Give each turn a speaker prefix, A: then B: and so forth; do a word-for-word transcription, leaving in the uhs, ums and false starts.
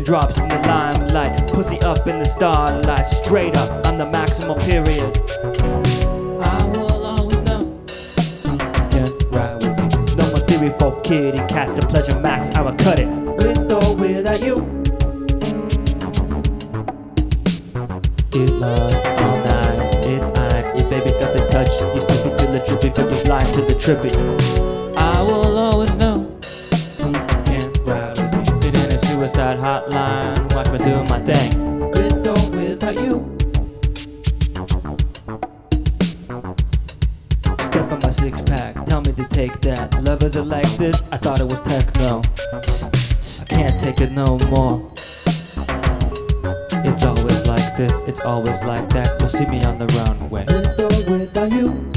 A: Raindrops in the limelight, pussy up in the starlight. Straight up, I'm the maximum period. I will always know. Can't ride with me. No more theory for kitty cats. A pleasure max, I will cut it. With or without you. Get lost all night. It's I. Your baby's got the touch. You stupid to the trippy, but you're blind to the trippy. I will always know. Can't ride with me. Get in a suicide hotline. Watch me do my thing. With or without you. Step on my six pack. Tell me to take that. Lovers are like this. I thought it was techno. I can't take it no more. It's always like this, it's always like that. You'll see me on the runway. With or without you.